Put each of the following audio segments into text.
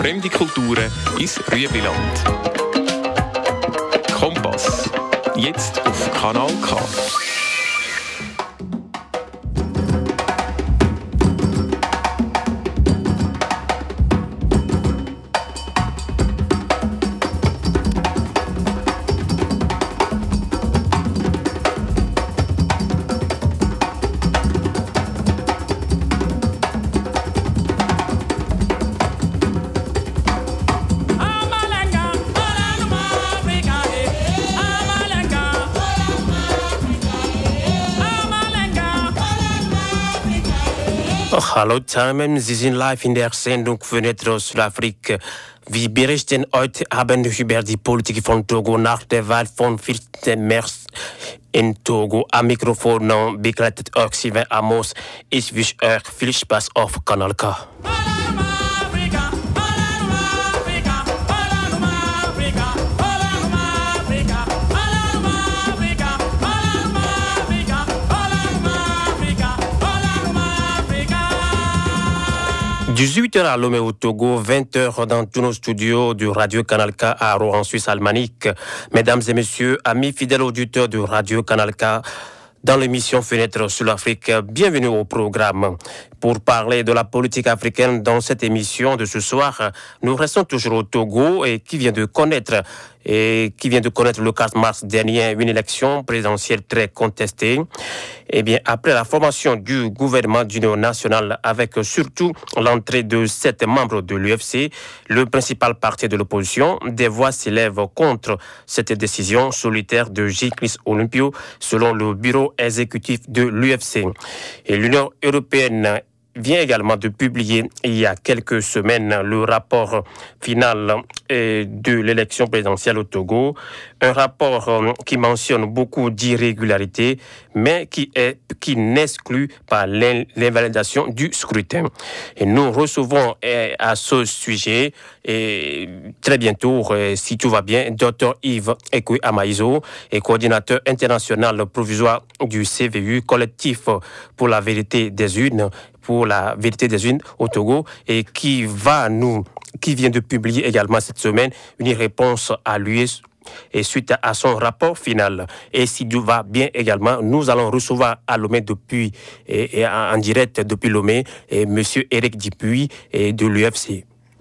fremde Kulturen ins Rüebliland. Kompass. Jetzt auf Kanal K. Hallo zusammen, Sie sind live in der Sendung Fenêtre sur l'Afrique. Wir berichten heute Abend über die Politik von Togo nach der Wahl vom 4. März in Togo. Am Mikrofon begleitet euch Sylvain Amos. Ich wünsche euch viel Spaß auf Kanal K. « 18h à Lomé au Togo, 20h dans tous nos studios du Radio Canal K à Rouen, Suisse alémanique. Mesdames et messieurs, amis fidèles auditeurs du Radio Canal K, dans l'émission Fenêtre sur l'Afrique, bienvenue au programme. Pour parler de la politique africaine dans cette émission de ce soir, nous restons toujours au Togo et qui vient de connaître le 4 mars dernier une élection présidentielle très contestée. Eh bien, après la formation du gouvernement d'union nationale avec surtout l'entrée de 7 membres de l'UFC, le principal parti de l'opposition, des voix s'élèvent contre cette décision solitaire de Gilles Olympio, selon le bureau exécutif de l'UFC. Et l'Union européenne vient également de publier il y a quelques semaines le rapport final de l'élection présidentielle au Togo. Un rapport qui mentionne beaucoup d'irrégularités, mais qui n'exclut pas l'invalidation du scrutin. Et nous recevons à ce sujet, très bientôt, si tout va bien, Dr Yves Ekwe Amaïzo, coordinateur international provisoire du CVU, collectif pour la vérité des urnes, au Togo, et qui vient de publier également cette semaine une réponse à l'US et suite à son rapport final. Et si tout va bien également, nous allons recevoir à Lomé depuis en direct depuis Lomé monsieur Eric Dupuis de l'UFC.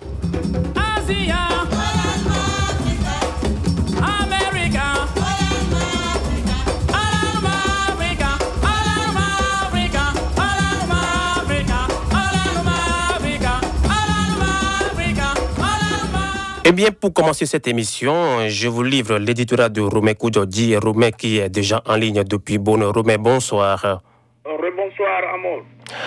Eh bien, pour commencer cette émission, je vous livre l'éditorial de Romé Koudjodi. Romé qui est déjà en ligne depuis Bono. Romé, bonsoir. Bonsoir, Amos.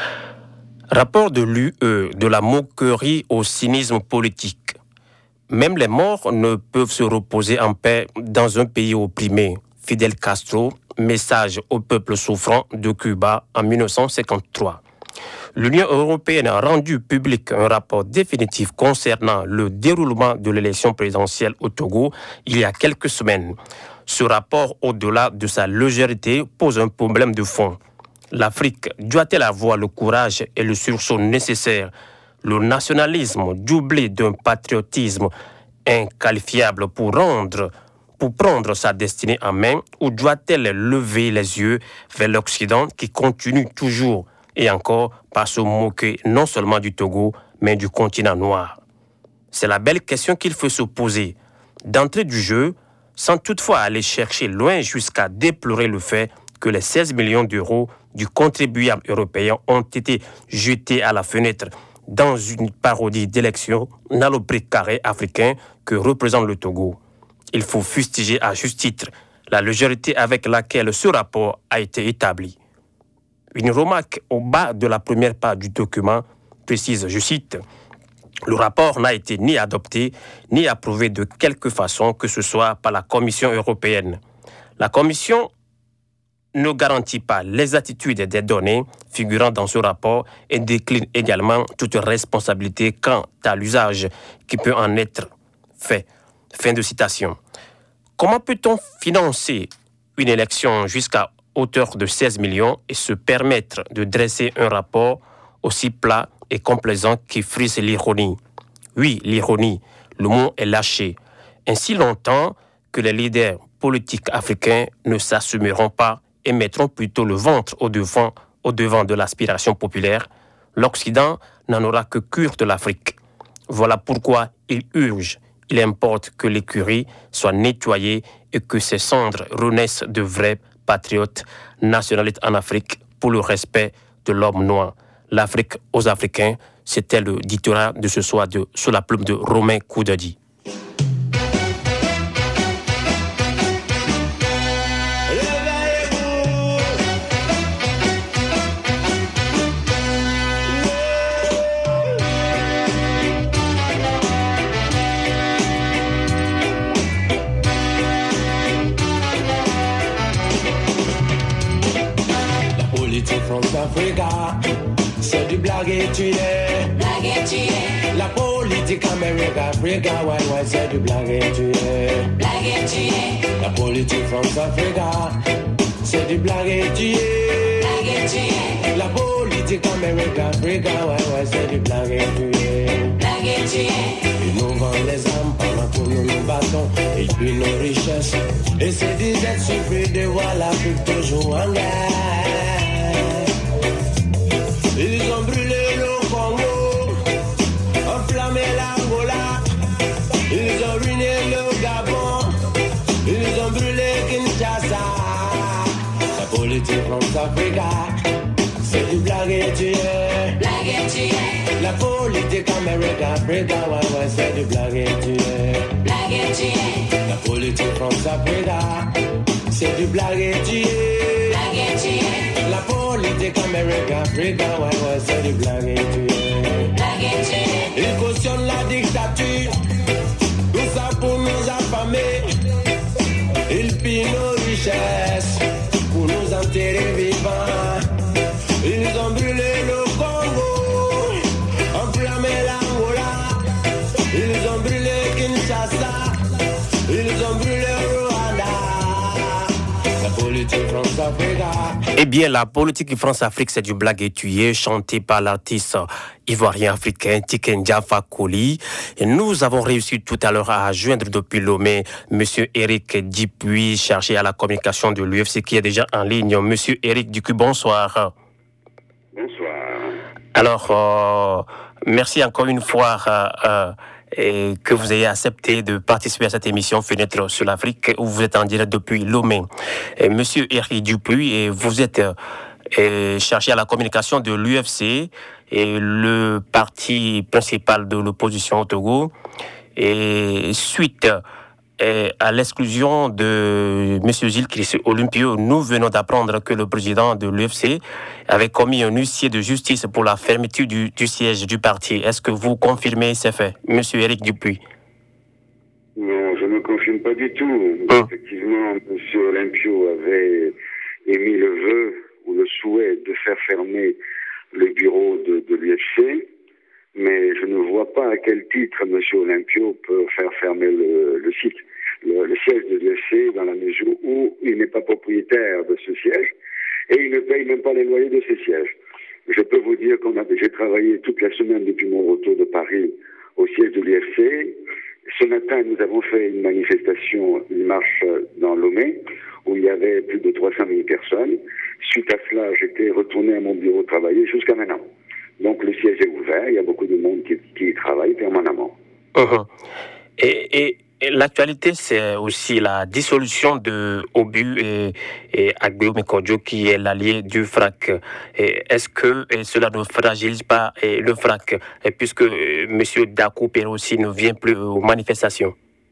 Rapport de l'UE, de la moquerie au cynisme politique. Même les morts ne peuvent se reposer en paix dans un pays opprimé. Fidel Castro, message au peuple souffrant de Cuba en 1953. L'Union européenne a rendu public un rapport définitif concernant le déroulement de l'élection présidentielle au Togo il y a quelques semaines. Ce rapport, au-delà de sa légèreté, pose un problème de fond. L'Afrique doit-elle avoir le courage et le sursaut nécessaires, le nationalisme doublé d'un patriotisme inqualifiable pour prendre sa destinée en main, ou doit-elle lever les yeux vers l'Occident qui continue toujours et encore par se moquer non seulement du Togo, mais du continent noir? C'est la belle question qu'il faut se poser. D'entrée du jeu, sans toutefois aller chercher loin jusqu'à déplorer le fait que les 16 millions d'euros du contribuable européen ont été jetés à la fenêtre dans une parodie d'élection dans le précaré africain que représente le Togo. Il faut fustiger à juste titre la légèreté avec laquelle ce rapport a été établi. Une remarque au bas de la première page du document précise, je cite, « Le rapport n'a été ni adopté ni approuvé de quelque façon que ce soit par la Commission européenne. La Commission ne garantit pas l'exactitude des données figurant dans ce rapport et décline également toute responsabilité quant à l'usage qui peut en être fait. » Fin de citation. Comment peut-on financer une élection jusqu'à hauteur de 16 millions et se permettre de dresser un rapport aussi plat et complaisant qui frise l'ironie? Oui, l'ironie, le mot est lâché. Ainsi longtemps que les leaders politiques africains ne s'assumeront pas et mettront plutôt le ventre au devant de l'aspiration populaire, l'Occident n'en aura que cure de l'Afrique. Voilà pourquoi il urge, il importe que l'écurie soit nettoyée et que ses cendres renaissent de vrais patriotes nationalistes en Afrique pour le respect de l'homme noir. L'Afrique aux Africains, c'était le dictonnaire de ce soir sous la plume de Romain Koudadi. Africa, c'est du blague et tu es. La politique Amérique, Africa, ouais, c'est du blague et tu es. La politique France-Africa, c'est du blague et tu es. La politique Amérique, Africa, ouais, c'est du blague et tu es. Ils nous vendent les armes pendant que nous nous battons, et puis nos richesses. Et ces dizaines suffisent de voir l'Afrique toujours en guerre. Ils ont brûlé le Congo, enflammé l'Angola, ils ont ruiné le Gabon, ils ont brûlé Kinshasa. La politique France-Africa, c'est du blague et tu es. La politique Amérique-Africa, ouais, c'est du blague et tu es. La politique France-Africa, c'est du blague et tu es. La politique Amérique-Africa, ouais, c'est du blague et tu es. Ils cautionnent la dictature, tout ça pour nous affamer. Ils pillent nos richesses pour nous enterrer vivants. Ils ont brûlé le Congo, enflammé l'Angola. Ils ont brûlé Kinshasa, ils ont brûlé Rwanda. La politique France-Africa. Eh bien, la politique France-Afrique, c'est du blague et tué, chanté par l'artiste ivoirien africain Tiken Jah Fakoly. Et nous avons réussi tout à l'heure à joindre depuis Lomé M. Éric Dupuis, chargé à la communication de l'UFC, qui est déjà en ligne. M. Éric Dupuis, bonsoir. Bonsoir. Alors, merci encore une fois et que vous ayez accepté de participer à cette émission Fenêtre sur l'Afrique, où vous êtes en direct depuis Lomé. Monsieur Éric Dupuis, et vous êtes chargé à la communication de l'UFC, et le parti principal de l'opposition au Togo. Et suite à l'exclusion de M. Gilles Christ Olympio, nous venons d'apprendre que le président de l'UFC avait commis un huissier de justice pour la fermeture du siège du parti. Est-ce que vous confirmez ces faits, M. Éric Dupuis? Non, je ne confirme pas du tout. Effectivement, M. Olympio avait émis le vœu ou le souhait de faire fermer le bureau de l'UFC, mais je ne vois pas à quel titre M. Olympio peut faire fermer le site, le siège de l'UFC, dans la mesure où il n'est pas propriétaire de ce siège et il ne paye même pas les loyers de ce siège. Je peux vous dire j'ai travaillé toute la semaine depuis mon retour de Paris au siège de l'UFC. Ce matin, nous avons fait une manifestation, une marche dans Lomé, où il y avait plus de 300 000 personnes. Suite à cela, j'étais retourné à mon bureau travailler jusqu'à maintenant. Donc le siège est ouvert, il y a beaucoup de monde qui y travaille permanemment. Et l'actualité, c'est aussi la dissolution de Obu et Agbeome Kodjo, qui est l'allié du FRAC. Est-ce que cela ne fragilise pas le FRAC, puisque M. Dakou Pero aussi ne vient plus aux manifestations?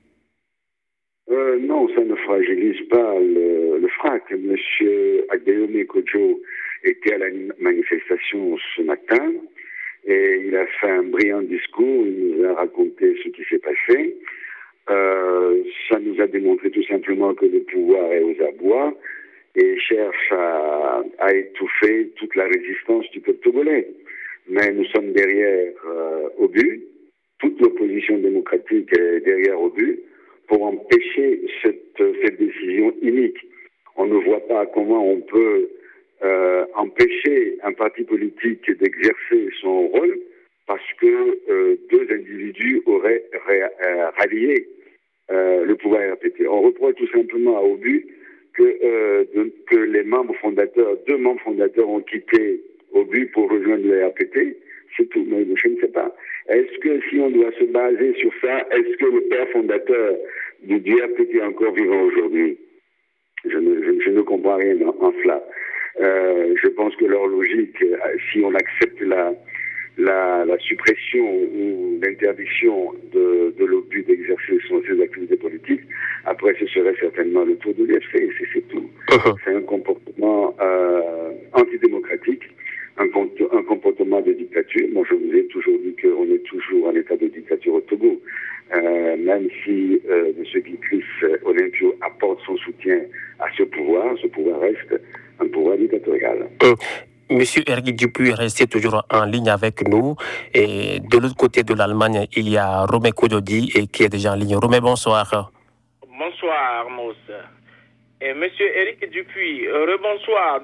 Non, ça ne fragilise pas le FRAC. M. Agbeome Kodjo était à la manifestation ce matin et il a fait un brillant discours, il nous a raconté ce qui s'est passé. Ça nous a démontré tout simplement que le pouvoir est aux abois et cherche à étouffer toute la résistance du peuple togolais. Mais nous sommes derrière Obu, toute l'opposition démocratique est derrière Obu pour empêcher cette décision inique. On ne voit pas comment on peut empêcher un parti politique d'exercer son rôle parce que deux individus auraient rallié le pouvoir RPT. On reproche tout simplement à Obu que les membres fondateurs, deux membres fondateurs ont quitté Obu pour rejoindre le RPT. C'est tout, mais je ne sais pas. Est-ce que si on doit se baser sur ça, est-ce que le père fondateur du RPT est encore vivant aujourd'hui? Je ne comprends rien en cela. Je pense que leur logique, si on accepte la suppression ou l'interdiction de l'OBU d'exercer ses activités politiques, après ce serait certainement le tour de l'UFC, c'est tout. C'est un comportement antidémocratique, un comportement de dictature. Moi, je vous ai toujours dit qu'on est toujours en état de dictature au Togo. Même si M. Guy-Chris Olympio apporte son soutien à ce pouvoir reste un pouvoir dictatorial. Monsieur Ergui Dupuy est resté toujours en ligne avec nous. Et de l'autre côté de l'Allemagne, il y a Romé Kododi qui est déjà en ligne. Romé, bonsoir. Bonsoir, Mousse. Et Monsieur Éric Dupuy, rebonsoir.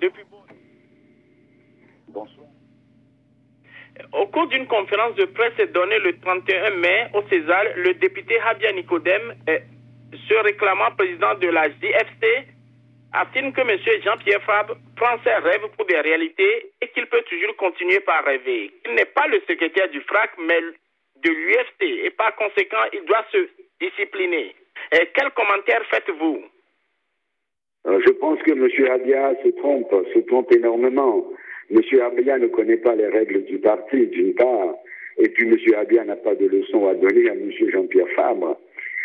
Bonsoir. Au cours d'une conférence de presse donnée le 31 mai au César, le député Habia Nicodème, se réclamant président de la JFC, affirme que M. Jean-Pierre Fabre prend ses rêves pour des réalités et qu'il peut toujours continuer par rêver. Il n'est pas le secrétaire du FRAC, mais de l'UFC, et par conséquent, il doit se discipliner. Et quel commentaire faites-vous? Je pense que M. Habia se trompe énormément. M. Habia ne connaît pas les règles du parti, d'une part, et puis M. Habia n'a pas de leçon à donner à M. Jean-Pierre Fabre.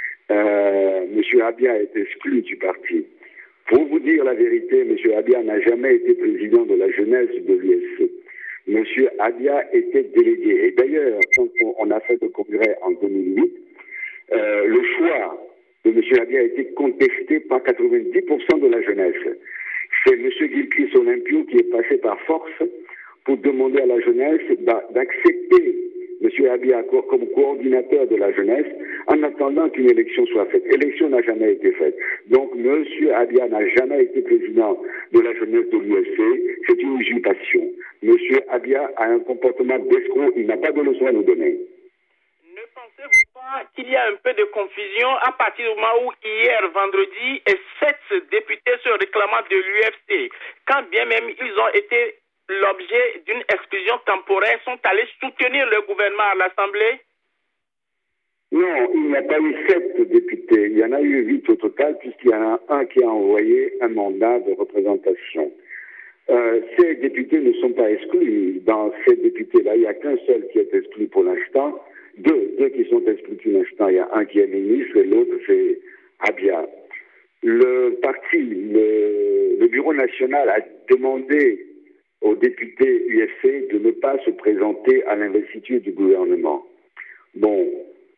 M. Habia est exclu du parti. Pour vous dire la vérité, M. Habia n'a jamais été président de la jeunesse de l'UFC. M. Habia était délégué. Et d'ailleurs, quand on a fait le congrès en 2008, le choix de M. Habia a été contesté par 90% de la jeunesse. C'est M. Guy-Chris Olympio qui est passé par force pour demander à la jeunesse d'accepter M. Habia comme coordinateur de la jeunesse en attendant qu'une élection soit faite. L'élection n'a jamais été faite. Donc M. Habia n'a jamais été président de la jeunesse de l'UFC. C'est une usurpation. M. Habia a un comportement d'escroc. Il n'a pas de leçon à nous donner. Ne pensez-vous pas qu'il y a un peu de confusion à partir du moment où hier, vendredi, 7 députés se réclamant de l'UFC, quand bien même ils ont été l'objet d'une exclusion temporaire, sont allés soutenir le gouvernement à l'Assemblée? Non, il n'y a pas eu 7 députés. Il y en a eu 8 au total, puisqu'il y en a un qui a envoyé un mandat de représentation. Ces députés ne sont pas exclus. Dans ces députés-là, il n'y a qu'un seul qui est exclu pour l'instant. Deux qui sont exclus pour l'instant. Il y a un qui est ministre et l'autre, c'est Habia. Le parti, le Bureau national a demandé aux députés UFC de ne pas se présenter à l'investiture du gouvernement. Bon,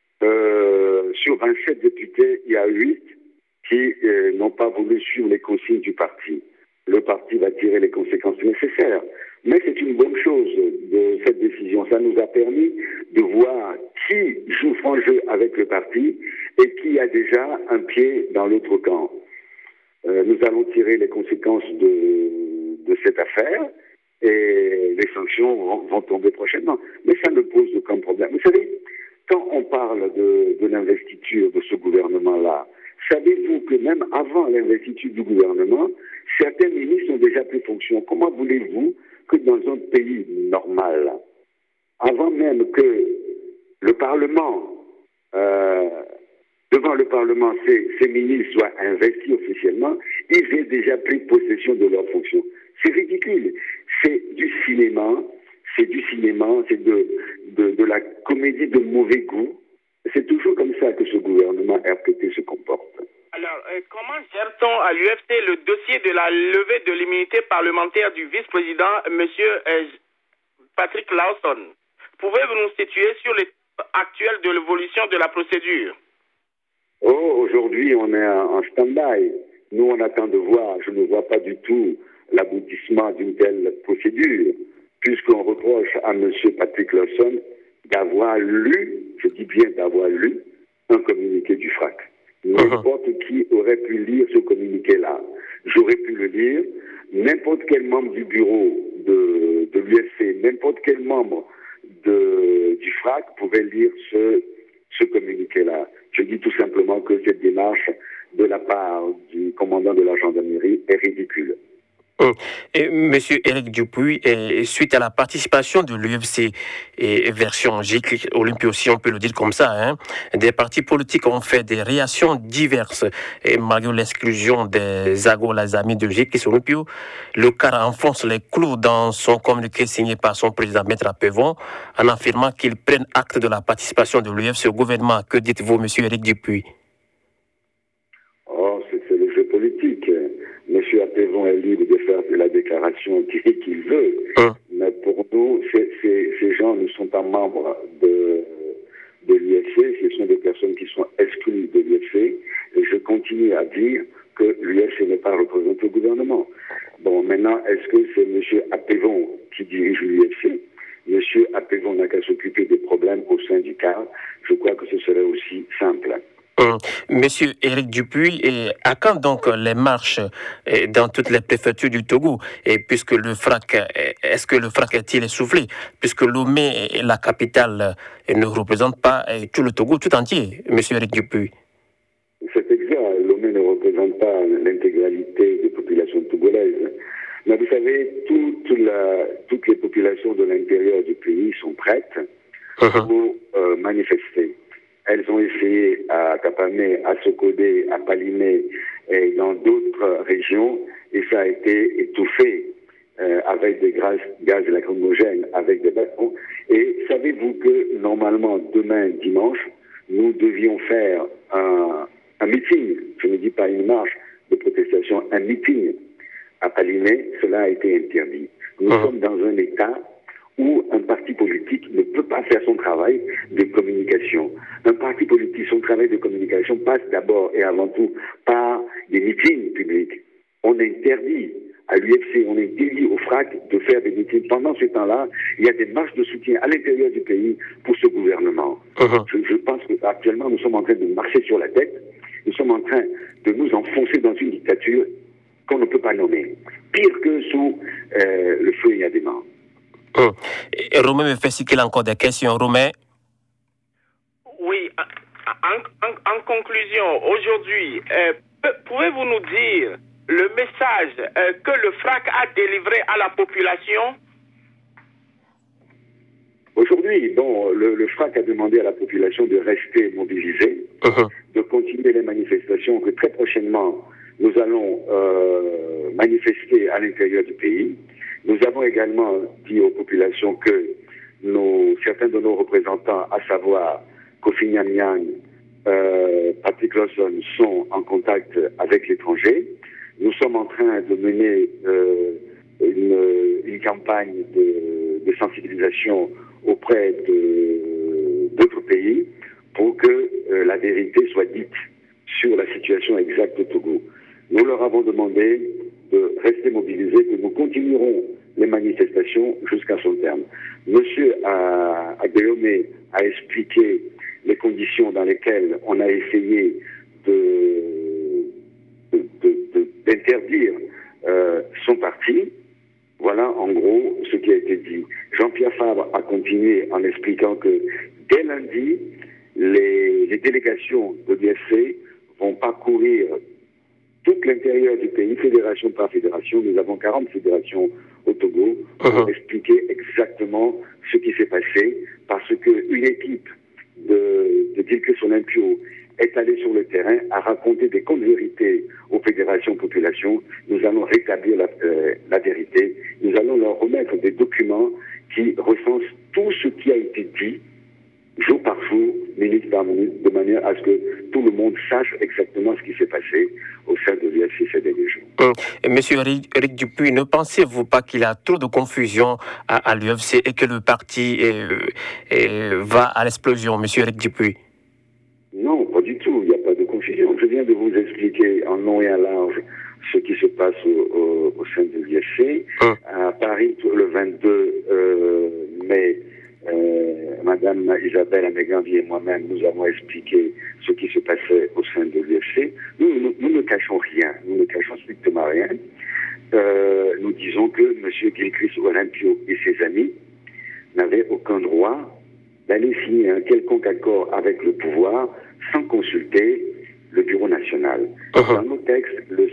sur 27 députés, il y a 8 qui n'ont pas voulu suivre les consignes du parti. Le parti va tirer les conséquences nécessaires. Mais c'est une bonne chose de cette décision. Ça nous a permis de voir qui joue franc jeu avec le parti et qui a déjà un pied dans l'autre camp. Nous allons tirer les conséquences de cette affaire. Et les sanctions vont tomber prochainement. Mais ça ne pose aucun problème. Vous savez, quand on parle de l'investiture de ce gouvernement-là, savez-vous que même avant l'investiture du gouvernement, certains ministres ont déjà pris fonction. Comment voulez-vous que dans un pays normal, avant même que le Parlement, devant le Parlement, ces ministres soient investis officiellement, ils aient déjà pris possession de leurs fonctions? C'est ridicule. C'est du cinéma, c'est de la comédie de mauvais goût. C'est toujours comme ça que ce gouvernement RPT se comporte. Alors, comment gère-t-on à l'UFC le dossier de la levée de l'immunité parlementaire du vice-président, M. Patrick Lawson? Pouvez-vous nous situer sur l'état actuel de l'évolution de la procédure? Aujourd'hui, on est en stand-by. Nous, on attend de voir. Je ne vois pas du tout l'aboutissement d'une telle procédure, puisqu'on reproche à M. Patrick Lawson d'avoir lu, je dis bien d'avoir lu, un communiqué du FRAC. N'importe qui aurait pu lire ce communiqué-là. J'aurais pu le lire. N'importe quel membre du bureau de l'UFC, n'importe quel membre du FRAC pouvaient lire ce communiqué-là. Je dis tout simplement que cette démarche de la part du commandant de la gendarmerie est ridicule. Et Monsieur Éric Dupuy, suite à la participation de l'UFC version GIC Olympie aussi, on peut le dire comme ça, hein, des partis politiques ont fait des réactions diverses. Et malgré l'exclusion des amis de GIC Olympie, le CAR enfonce les clous dans son communiqué signé par son président Maître Apevon en affirmant qu'il prenne acte de la participation de l'UFC au gouvernement. Que dites-vous, Monsieur Éric Dupuy? Oh, c'est le jeu politique. Monsieur Apevon est libre de faire la déclaration qu'il veut, mais pour nous, ces gens ne sont pas membres de l'UFC, ce sont des personnes qui sont exclues de l'UFC, et je continue à dire que l'UFC n'est pas représenté au gouvernement. Bon, maintenant, est-ce que c'est monsieur Apevon qui dirige l'UFC? Monsieur Apevon n'a qu'à s'occuper des problèmes au sein du CAR. Je crois que ce serait aussi simple. Monsieur Éric Dupuy, à quand donc les marches dans toutes les préfectures du Togo? Et puisque le FRAC, est-ce que le FRAC est-il essoufflé? Puisque Lomé, la capitale, ne représente pas tout le Togo tout entier, Monsieur Éric Dupuy. C'est exact. Lomé ne représente pas l'intégralité des populations togolaises. Mais vous savez, toutes les populations de l'intérieur du pays sont prêtes pour manifester. Elles ont essayé à Kapamé, à Sokodé, à Palimé et dans d'autres régions, et ça a été étouffé avec des gaz lacrymogènes, avec des bâtons. Et savez-vous que normalement, demain, dimanche, nous devions faire un meeting, je ne dis pas une marche de protestation, un meeting à Palimé, cela a été interdit. Nous sommes dans un état où un parti politique ne peut pas faire son travail de communication. Un parti politique, son travail de communication passe d'abord et avant tout par des meetings publics. On interdit à l'UFC, on interdit au FRAC de faire des meetings. Pendant ce temps-là, il y a des marches de soutien à l'intérieur du pays pour ce gouvernement. Je pense qu'actuellement, nous sommes en train de marcher sur la tête. Nous sommes en train de nous enfoncer dans une dictature qu'on ne peut pas nommer. Pire que sous le feu et des mains. Romain me fait cycler encore des questions. Romain? Oui, en conclusion, aujourd'hui, pouvez-vous nous dire le message que le FRAC a délivré à la population? Aujourd'hui, bon, le FRAC a demandé à la population de rester mobilisée, de continuer les manifestations, que très prochainement, nous allons manifester à l'intérieur du pays. Nous avons également dit aux populations que certains de nos représentants, à savoir Kofi Nyam, Patrick Lawson, sont en contact avec l'étranger. Nous sommes en train de mener une campagne de sensibilisation auprès d'autres pays pour que la vérité soit dite sur la situation exacte au Togo. Nous leur avons demandé de rester mobilisés, que nous continuerons les manifestations jusqu'à son terme. Monsieur Aguillaume a expliqué les conditions dans lesquelles on a essayé d'interdire son parti. Voilà en gros ce qui a été dit. Jean-Pierre Fabre a continué en expliquant que dès lundi, les délégations de l'UFC vont parcourir tout l'intérieur du pays, fédération par fédération. Nous avons 40 fédérations au Togo pour expliquer exactement ce qui s'est passé, parce qu'une équipe de Dilkes Olympio est allée sur le terrain, a raconté des contes vérités aux fédérations populations. Nous allons rétablir la vérité. Nous allons leur remettre des documents qui recensent tout ce qui a été dit jour par jour, minute par minute, de manière à ce que tout le monde sache exactement ce qui s'est passé au sein de l'UFC ces derniers jours. Monsieur Éric Dupuy, ne pensez-vous pas qu'il y a trop de confusion à l'UFC et que le parti va à l'explosion, Monsieur Éric Dupuy? Non, pas du tout, il n'y a pas de confusion. Je viens de vous expliquer en long et en large ce qui se passe au sein de l'UFC. À Paris, le 22 mai, Madame Isabelle Améganvi et moi-même, nous avons expliqué ce qui se passait au sein de l'UFC. Nous ne cachons rien, nous ne cachons strictement rien. Nous disons que M. Gilchrist Olympio et ses amis n'avait aucun droit d'aller signer un quelconque accord avec le pouvoir sans consulter le Bureau national. Dans nos textes,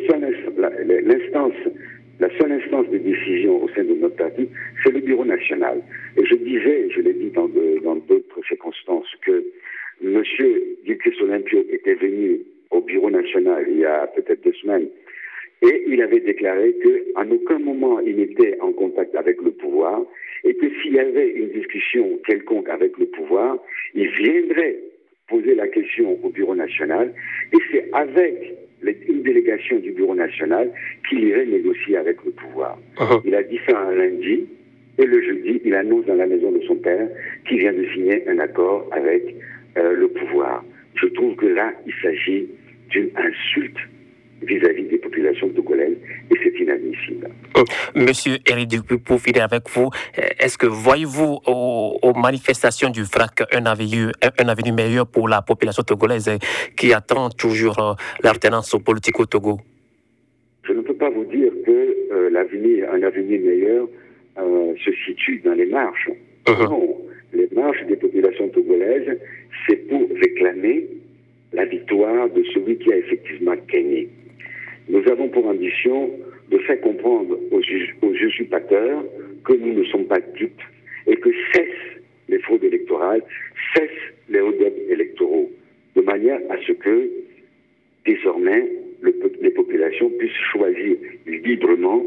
la seule instance de décision au sein de notre parti, c'est le Bureau national. Et je l'ai dit dans d'autres circonstances, que M. Duclos Olympio était venu au Bureau national il y a peut-être 2 semaines, et il avait déclaré qu'en aucun moment il n'était en contact avec le pouvoir, et que s'il y avait une discussion quelconque avec le pouvoir, il viendrait poser la question au Bureau national, et c'est avec une délégation du Bureau national qu'il irait négocier avec le pouvoir. Il a dit ça un lundi, et le jeudi, il annonce dans la maison de son père qu'il vient de signer un accord avec le pouvoir. Je trouve que là, il s'agit d'une insulte vis-à-vis des populations togolaises, et c'est inadmissible. Monsieur Éric Dupuy, pour finir avec vous, est-ce que voyez-vous aux manifestations du FRAC un avenir meilleur pour la population togolaise qui attend toujours l'alternance politique au Togo? Je ne peux pas vous dire que un avenir meilleur se situe dans les marches. Non, les marches des populations togolaises, c'est pour réclamer la victoire de celui qui a effectivement gagné. Nous avons pour ambition de faire comprendre aux usurpateurs que nous ne sommes pas dupes et que cessent les fraudes électorales, cessent les hold-up électoraux, de manière à ce que, désormais, les populations puissent choisir librement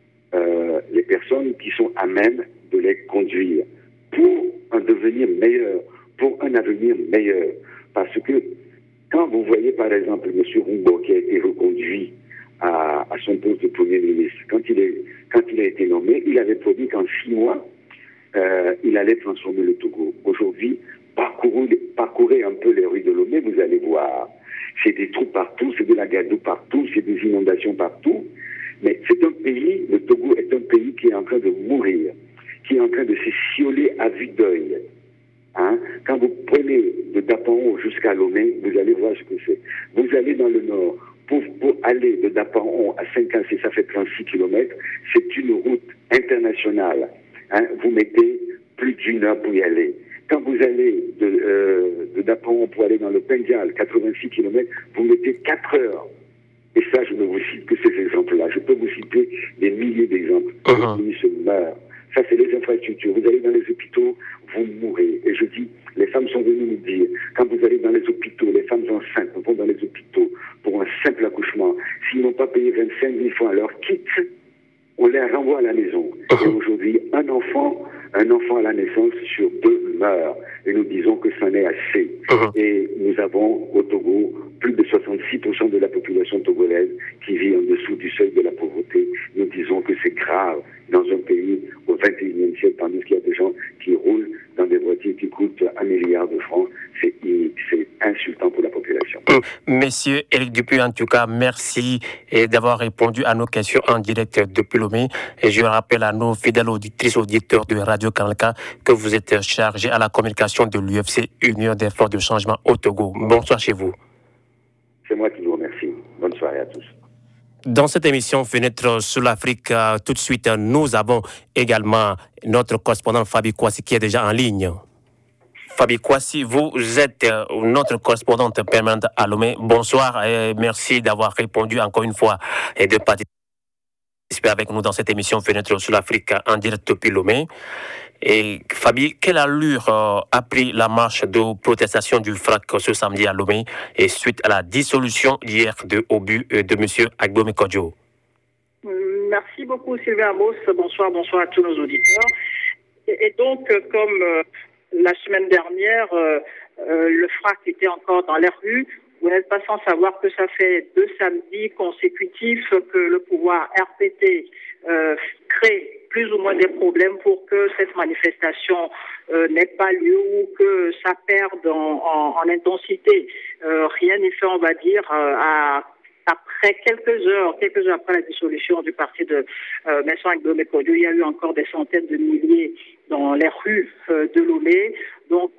les personnes qui sont à même de les conduire pour un devenir meilleur, pour un avenir meilleur. Parce que quand vous voyez par exemple M. Rumbo qui a été reconduit à son poste de Premier ministre, quand il a été nommé, il avait promis qu'en 6 mois, il allait transformer le Togo. Aujourd'hui, parcourez un peu les rues de Lomé, vous allez voir. C'est des trous partout, c'est de la gadoue partout, c'est des inondations partout. Mais c'est un pays, le Togo est un pays qui est en train de mourir, qui est en train de se scioler à vue d'œil. Quand vous prenez de Dapaon jusqu'à Lomé, vous allez voir ce que c'est. Vous allez dans le nord, pour aller de Dapaon à Saint-Quentin, ça fait 36 km, c'est une route internationale. Vous mettez plus d'1 heure pour y aller. Quand vous allez de Dapaon pour aller dans le Pendial, 86 km, vous mettez 4 heures. Et ça, je ne vous cite que ces exemples-là. Je peux vous citer des milliers d'exemples. Les se meurent. Ça, c'est les infrastructures. Vous allez dans les hôpitaux, vous mourrez. Et je dis, les femmes sont venues nous dire, quand vous allez dans les hôpitaux, les femmes enceintes vont dans les hôpitaux pour un simple accouchement. S'ils n'ont pas payé 25 000 francs à leur kit, on les renvoie à la maison. Et aujourd'hui, un enfant à la naissance sur 2 meurt. Et nous disons que ça n'est assez. Et nous avons au Togo plus de 66% de la population togolaise qui vit en dessous du seuil de la pauvreté. Nous disons que c'est grave dans un pays au XXIe siècle, tandis qu'il y a des gens qui roulent dans des voitures qui coûtent 1 milliard de francs. C'est insultant pour la population. Monsieur Éric Dupuy, en tout cas, merci d'avoir répondu à nos questions en direct depuis Lomé. Et je rappelle à nos fidèles auditrices et auditeurs de Radio Kanalka que vous êtes chargé à la communication de l'UFC, Union des forces de changement au Togo. Bonsoir chez vous. C'est moi qui vous remercie. Bonne soirée à tous. Dans cette émission Fenêtre sur l'Afrique, tout de suite, nous avons également notre correspondant Fabi Kouassi qui est déjà en ligne. Fabi Kouassi, vous êtes notre correspondante permanente à Lomé. Bonsoir et merci d'avoir répondu encore une fois et de participer avec nous dans cette émission Fenêtre sur l'Afrique en direct depuis Lomé. Et Fabi, quelle allure a pris la marche de protestation du FRAC ce samedi à Lomé et suite à la dissolution hier de Obu de M. Agbome Kodjo? Merci beaucoup Sylvain Amos. Bonsoir à tous nos auditeurs. Et donc, comme la semaine dernière, le FRAC était encore dans les rues, vous n'êtes pas sans savoir que ça fait 2 samedis consécutifs que le pouvoir RPT crée plus ou moins des problèmes pour que cette manifestation n'ait pas lieu ou que ça perde en intensité. Rien n'est fait, on va dire, à après quelques heures après la dissolution du parti de Vincent Agbo Kodio, il y a eu encore des centaines de milliers dans les rues de Lomé. Donc,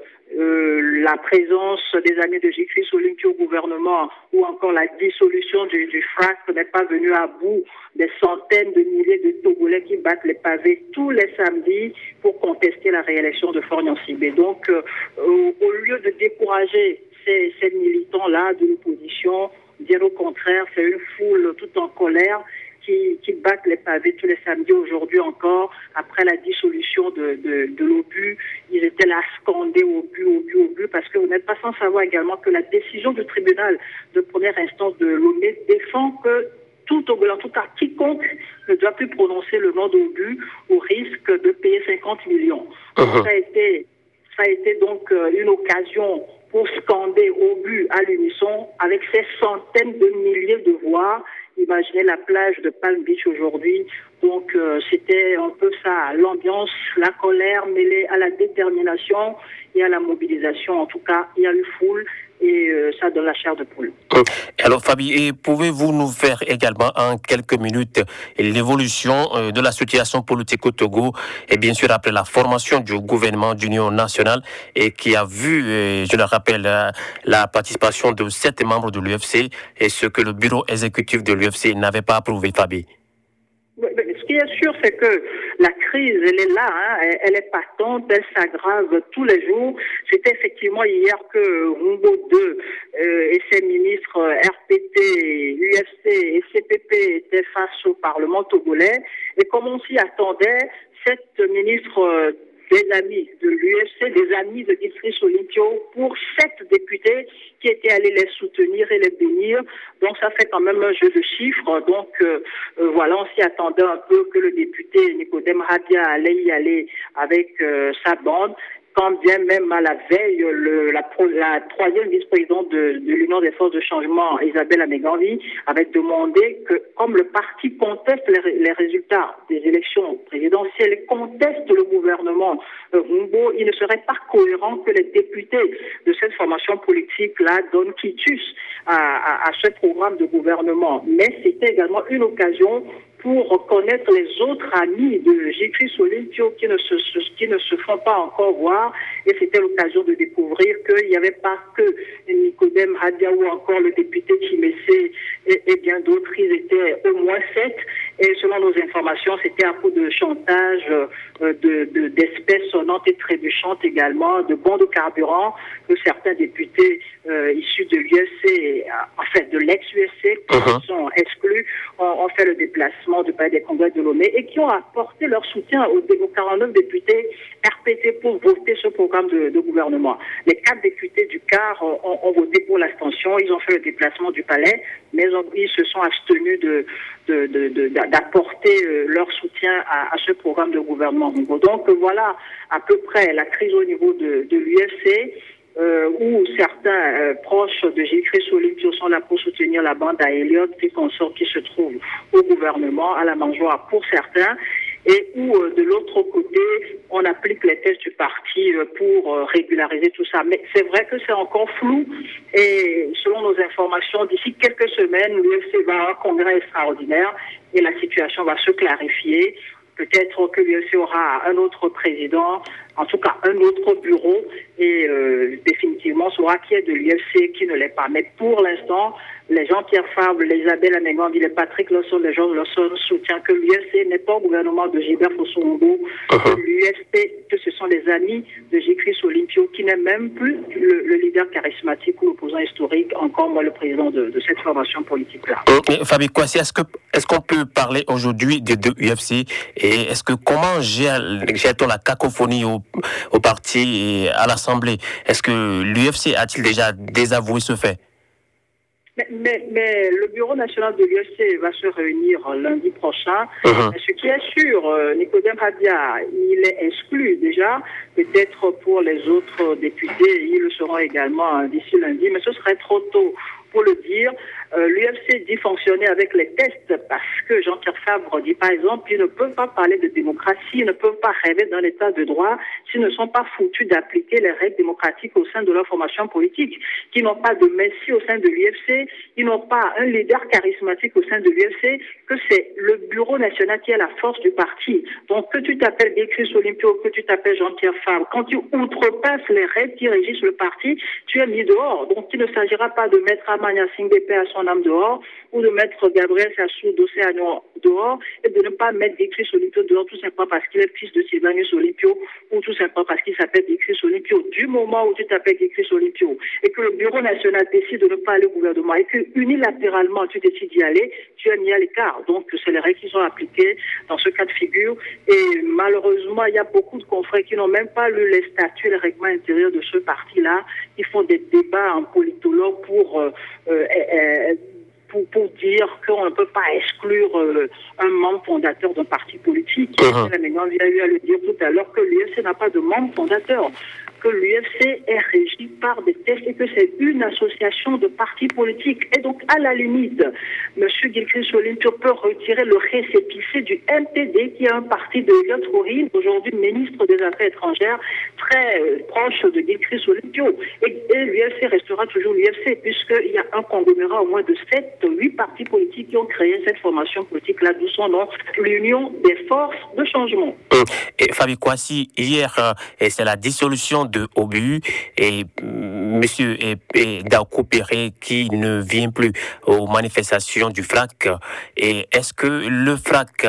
la présence des amis de Jikris Olympio au gouvernement ou encore la dissolution du FRAC n'est pas venue à bout des centaines de milliers de Togolais qui battent les pavés tous les samedis pour contester la réélection de Faure Gnassingbe. Donc, au lieu de décourager ces militants-là de l'opposition, bien au contraire, c'est une foule toute en colère qui battent les pavés tous les samedis. Aujourd'hui encore, après la dissolution de l'OBU, ils étaient là à scander OBU, parce que vous n'êtes pas sans savoir également que la décision du tribunal de première instance de Lomé défend que tout Togolais, en tout cas quiconque, ne doit plus prononcer le nom d'OBU au risque de payer 50 millions. Ça a été donc une occasion pour scander OBU à l'unisson avec ces centaines de milliers de voix. Imaginez la plage de Palm Beach aujourd'hui. Donc, c'était un peu ça, l'ambiance, la colère mêlée à la détermination et à la mobilisation. En tout cas, il y a eu foule et ça donne la chair de poule. Alors, Fabi, pouvez-vous nous faire également en quelques minutes l'évolution de la situation politique au Togo et bien sûr après la formation du gouvernement d'union nationale et qui a vu, je le rappelle, la participation de 7 membres de l'UFC et ce que le bureau exécutif de l'UFC n'avait pas approuvé, Fabi? Ce qui est sûr, c'est que la crise, elle est là, elle est patente, elle s'aggrave tous les jours. C'était effectivement hier que Rumbo 2 et ses ministres RPT, UFC et CPP étaient face au Parlement togolais. Et comme on s'y attendait, cette ministre des amis de l'UFC, des amis de Jikris Olympio, pour 7 députés qui étaient allés les soutenir et les bénir. Donc ça fait quand même un jeu de chiffres. Donc voilà, on s'y attendait un peu que le député Nicodème Radia allait y aller avec sa bande. Quand bien même à la veille, la 3e vice-présidente de l'Union des forces de changement, Isabelle Améganvi, avait demandé que, comme le parti conteste les résultats des élections présidentielles, conteste le gouvernement Rumbo, il ne serait pas cohérent que les députés de cette formation politique-là donnent quitus à ce programme de gouvernement. Mais c'était également une occasion pour reconnaître les autres amis de Jikris Olympio qui ne se font pas encore voir. Et c'était l'occasion de découvrir qu'il n'y avait pas que Nicodème Radia ou encore le député Chimessé et bien d'autres. Ils étaient au moins 7. Et selon nos informations, c'était à coup de chantage, d'espèces sonnantes et trébuchantes également, de bons de carburant que certains députés issus de l'UFC, en fait de l'ex-UFC, qui sont exclus, ont fait le déplacement du palais des congrès de Lomé et qui ont apporté leur soutien aux 49 députés RPT pour voter ce programme de gouvernement. Les 4 députés du CAR ont voté pour l'abstention, ils ont fait le déplacement du palais, mais ils se sont abstenus d'apporter leur soutien à ce programme de gouvernement. Donc voilà à peu près la crise au niveau de l'UFC. Où certains proches de Jikris Olympio sont là pour soutenir la bande à Elliott et consorts qui se trouvent au gouvernement, à la mangeoire pour certains, et où de l'autre côté, on applique les tests du parti pour régulariser tout ça. Mais c'est vrai que c'est encore flou et selon nos informations, d'ici quelques semaines, l'UFC va à un congrès extraordinaire et la situation va se clarifier. Peut-être que l'UFC aura un autre président, en tout cas un autre bureau, et définitivement saura qui est de l'UFC, qui ne l'est pas. Mais pour l'instant, les Jean-Pierre Fabre, les Isabelle Améganvi, les Patrick Lawson, les Georges Lawson soutiennent que l'UFC n'est pas au gouvernement de Gilbert Fossombo, que l'UFC, que ce sont les amis de Jikris Olympio, qui n'est même plus le leader charismatique ou l'opposant historique, encore moins le président de cette formation politique-là. Fabi Kwasi, est-ce qu'on peut parler aujourd'hui des 2 UFC et comment gère-t-on la cacophonie au parti et à l'Assemblée? Est-ce que l'UFC a-t-il déjà désavoué ce fait? Mais le bureau national de l'UFC va se réunir lundi prochain. Ce qui est sûr, Nicodème Radia, il est exclu déjà. Peut-être pour les autres députés, ils le seront également d'ici lundi, mais ce serait trop tôt faut le dire, l'UFC dit fonctionner avec les tests parce que Jean-Pierre Fabre dit par exemple qu'ils ne peuvent pas parler de démocratie, ils ne peuvent pas rêver d'un état de droit s'ils ne sont pas foutus d'appliquer les règles démocratiques au sein de leur formation politique, qui n'ont pas de messie au sein de l'UFC, ils n'ont pas un leader charismatique au sein de l'UFC, que c'est le bureau national qui est la force du parti. Donc que tu t'appelles Chris Olympio, que tu t'appelles Jean-Pierre Fabre, quand tu outrepasses les règles qui régissent le parti, tu es mis dehors. Donc il ne s'agira pas de mettre Amania Singh à son âme dehors ou de mettre Gabriel Sassou d'Océano dehors et de ne pas mettre Chris Olympio dehors tout simplement parce qu'il est fils de Sylvanus Olympio ou tout simplement parce qu'il s'appelle Chris Olympio. Du moment où tu t'appelles Chris Olympio et que le bureau national décide de ne pas aller au gouvernement et que unilatéralement tu décides d'y aller, tu es mis à l'écart. Donc c'est les règles qui sont appliquées dans ce cas de figure et malheureusement il y a beaucoup de confrères qui n'ont même pas lu les statuts et les règlements intérieurs de ce parti-là. Ils font des débats en politologue pour dire qu'on ne peut pas exclure un membre fondateur d'un parti politique. La Ménion vient eu à le dire tout à l'heure que l'UFC n'a pas de membre fondateur, que l'UFC est régi par des tests et que c'est une association de partis politiques. Et donc, à la limite, M. Gilchrist Olympio peut retirer le récépissé du MPD, qui est un parti de Elliott Rourine, aujourd'hui ministre des Affaires étrangères, très proche de Gilchrist Olympio. Et l'UFC restera toujours l'UFC, puisqu'il y a un conglomérat au moins de 7-8 partis politiques qui ont créé cette formation politique-là, d'où son nom, l'Union des forces de changement. Et Fabi Kouassi, hier, c'est la dissolution de OBU et monsieur Daoko Péré qui ne vient plus aux manifestations du FRAC. Et est-ce que le FRAC,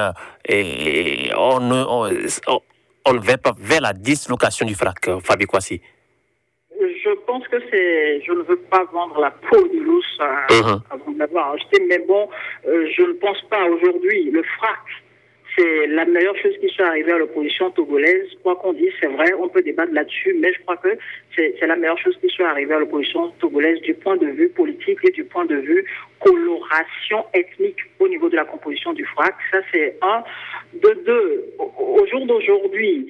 on ne va pas vers la dislocation du FRAC, Fabi Kouassi? Je pense que je ne veux pas vendre la peau de l'ours avant de l'avoir acheté, mais bon, je ne pense pas aujourd'hui. Le FRAC, c'est la meilleure chose qui soit arrivée à l'opposition togolaise. Quoi qu'on dise, c'est vrai, on peut débattre là-dessus, mais je crois que c'est la meilleure chose qui soit arrivée à l'opposition togolaise du point de vue politique et du point de vue coloration ethnique au niveau de la composition du FRAC. Ça, c'est un. De deux, au jour d'aujourd'hui,